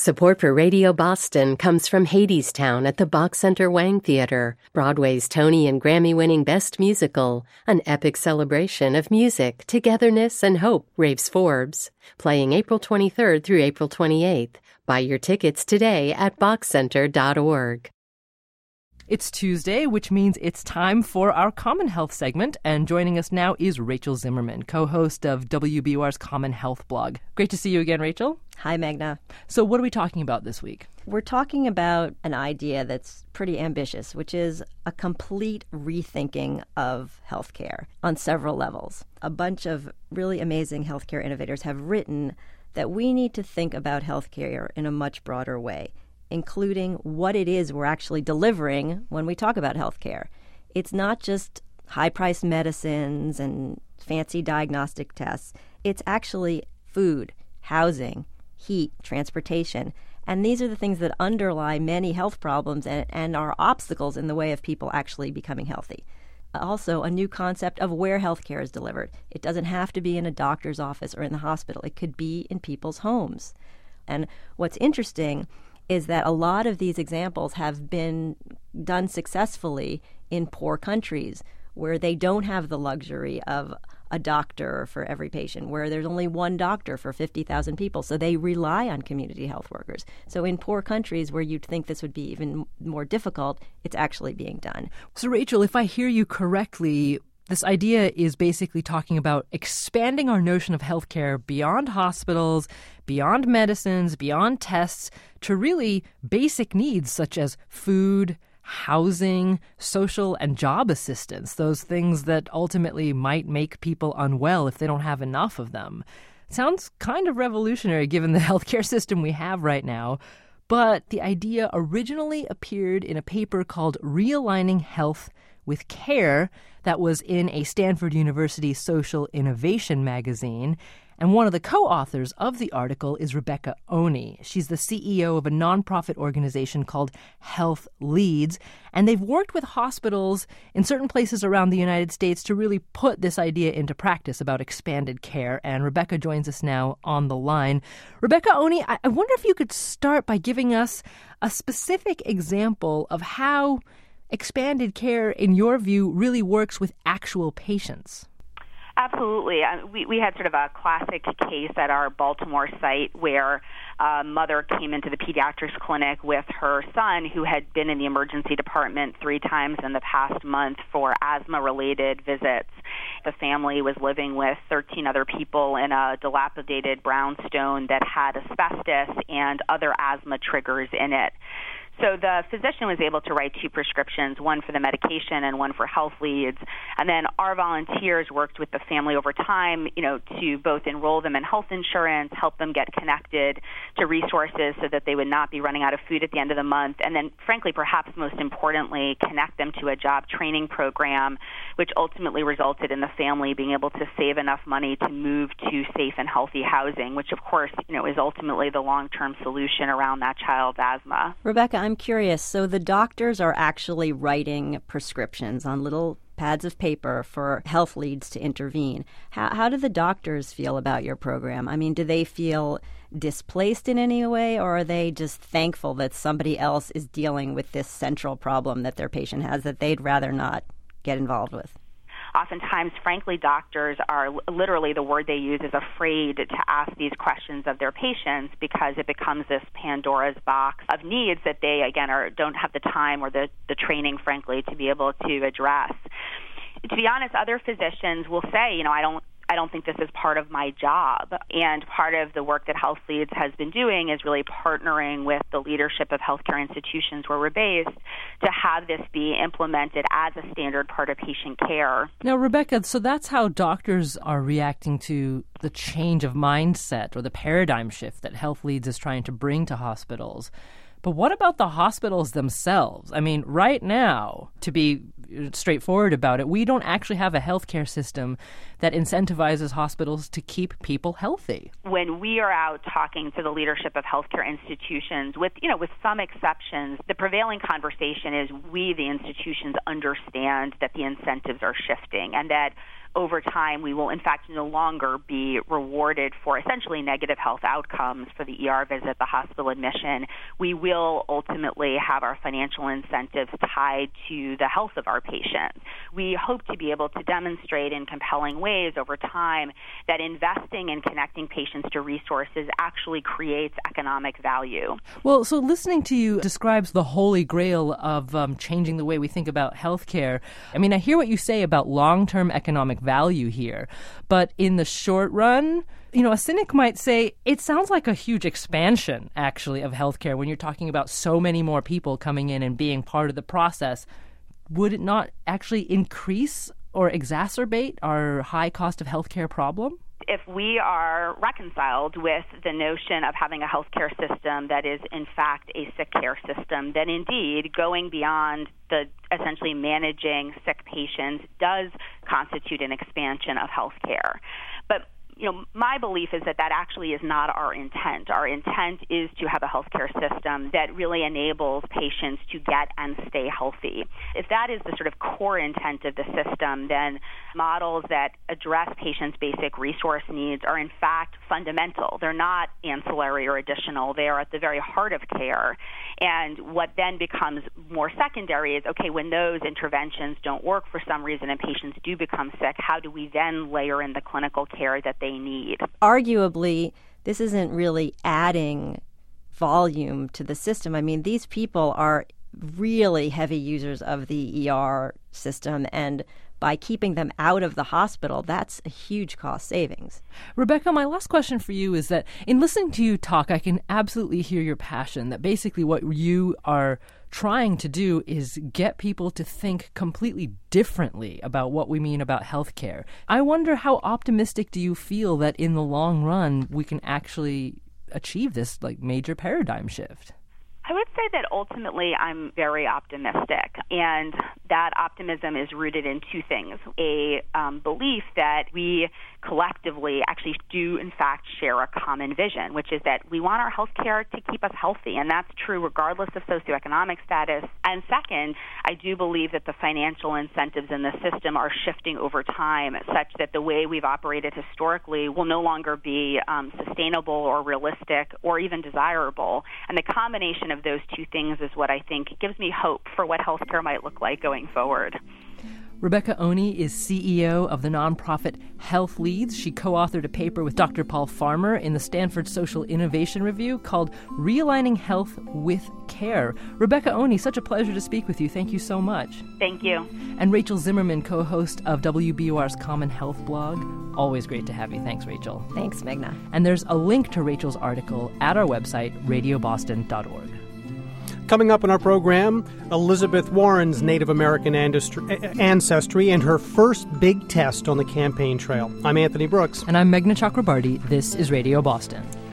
Support for Radio Boston comes from Hadestown at the Bach Center Wang Theater, Broadway's Tony and Grammy-winning Best Musical, an epic celebration of music, togetherness, and hope, raves Forbes. Playing April 23rd through April 28th. Buy your tickets today at bachcenter.org. It's Tuesday, which means it's time for our Common Health segment, and joining us now is Rachel Zimmerman, co-host of WBUR's Common Health blog. Great to see you again, Rachel. Hi, Magna. So what are we talking about this week? We're talking about an idea that's pretty ambitious, which is a complete rethinking of healthcare on several levels. A bunch of really amazing healthcare innovators have written that we need to think about healthcare in a much broader way, including what it is we're actually delivering when we talk about healthcare. It's not just high-priced medicines and fancy diagnostic tests. It's actually food, housing, heat, transportation. And these are the things that underlie many health problems and are obstacles in the way of people actually becoming healthy. Also, a new concept of where healthcare is delivered. It doesn't have to be in a doctor's office or in the hospital. It could be in people's homes. And what's interesting is that a lot of these examples have been done successfully in poor countries where they don't have the luxury of a doctor for every patient, where there's only one doctor for 50,000 people. So they rely on community health workers. So in poor countries where you'd think this would be even more difficult, it's actually being done. So, Rachel, if I hear you correctly, this idea is basically talking about expanding our notion of healthcare beyond hospitals, beyond medicines, beyond tests, to really basic needs such as food, housing, social and job assistance, those things that ultimately might make people unwell if they don't have enough of them. Sounds kind of revolutionary given the healthcare system we have right now. But the idea originally appeared in a paper called Realigning Health with Care that was in a Stanford University Social Innovation magazine. And one of the co-authors of the article is Rebecca Oni. She's the CEO of a nonprofit organization called Health Leads. And they've worked with hospitals in certain places around the United States to really put this idea into practice about expanded care. And Rebecca joins us now on the line. Rebecca Oni, I wonder if you could start by giving us a specific example of how expanded care, in your view, really works with actual patients. Absolutely. We had sort of a classic case at our Baltimore site where a mother came into the pediatrics clinic with her son who had been in the emergency department 3 times in the past month for asthma-related visits. The family was living with 13 other people in a dilapidated brownstone that had asbestos and other asthma triggers in it. So the physician was able to write 2 prescriptions, one for the medication and one for Health Leads. And then our volunteers worked with the family over time, to both enroll them in health insurance, help them get connected to resources so that they would not be running out of food at the end of the month. And then, frankly, perhaps most importantly, connect them to a job training program, which ultimately resulted in the family being able to save enough money to move to safe and healthy housing, which, of course, is ultimately the long-term solution around that child's asthma. Rebecca, I'm curious. So the doctors are actually writing prescriptions on little pads of paper for Health Leads to intervene. How do the doctors feel about your program? I mean, do they feel displaced in any way, or are they just thankful that somebody else is dealing with this central problem that their patient has that they'd rather not get involved with? Oftentimes, frankly, doctors are literally, the word they use is afraid to ask these questions of their patients because it becomes this Pandora's box of needs that they, again, don't have the time or the training, frankly, to be able to address. To be honest, other physicians will say, I don't think this is part of my job. And part of the work that Health Leads has been doing is really partnering with the leadership of healthcare institutions where we're based to have this be implemented as a standard part of patient care. Now, Rebecca, so that's how doctors are reacting to the change of mindset or the paradigm shift that Health Leads is trying to bring to hospitals. But what about the hospitals themselves? I mean, right now, to be straightforward about it, we don't actually have a healthcare system that incentivizes hospitals to keep people healthy. When we are out talking to the leadership of healthcare institutions, with some exceptions, the prevailing conversation is we, the institutions, understand that the incentives are shifting and that over time, we will in fact no longer be rewarded for essentially negative health outcomes for the ER visit, the hospital admission. We will ultimately have our financial incentives tied to the health of our patients. We hope to be able to demonstrate in compelling ways over time that investing and connecting patients to resources actually creates economic value. Well, so listening to you describes the holy grail of changing the way we think about healthcare. I mean, I hear what you say about long-term economic value here, but in the short run, a cynic might say it sounds like a huge expansion, actually, of healthcare when you're talking about so many more people coming in and being part of the process. Would it not actually increase or exacerbate our high cost of healthcare problem? If we are reconciled with the notion of having a healthcare system that is, in fact, a sick care system, then indeed going beyond the essentially managing sick patients does constitute an expansion of healthcare. But my belief is that actually is not our intent. Our intent is to have a healthcare system that really enables patients to get and stay healthy. If that is the sort of core intent of the system, then models that address patients' basic resource needs are in fact fundamental. They're not ancillary or additional. They are at the very heart of care. And what then becomes more secondary is, okay, when those interventions don't work for some reason and patients do become sick, how do we then layer in the clinical care that they need? Arguably, this isn't really adding volume to the system. I mean, these people are really heavy users of the ER system, and by keeping them out of the hospital, that's a huge cost savings. Rebecca, my last question for you is that in listening to you talk, I can absolutely hear your passion, that basically what you are trying to do is get people to think completely differently about what we mean about healthcare. I wonder, how optimistic do you feel that in the long run we can actually achieve this major paradigm shift? I would say that ultimately I'm very optimistic, and that optimism is rooted in two things. A belief that we collectively actually do, in fact, share a common vision, which is that we want our healthcare to keep us healthy, and that's true regardless of socioeconomic status. And second, I do believe that the financial incentives in the system are shifting over time such that the way we've operated historically will no longer be sustainable or realistic or even desirable. And the combination of those two things is what I think gives me hope for what healthcare might look like going forward. Rebecca Oni is CEO of the nonprofit Health Leads. She co-authored a paper with Dr. Paul Farmer in the Stanford Social Innovation Review called Realigning Health with Care. Rebecca Oni, such a pleasure to speak with you. Thank you so much. Thank you. And Rachel Zimmerman, co-host of WBUR's Common Health blog. Always great to have you. Thanks, Rachel. Thanks, Meghna. And there's a link to Rachel's article at our website, radioboston.org. Coming up in our program, Elizabeth Warren's Native American ancestry and her first big test on the campaign trail. I'm Anthony Brooks. And I'm Meghna Chakrabarty. This is Radio Boston.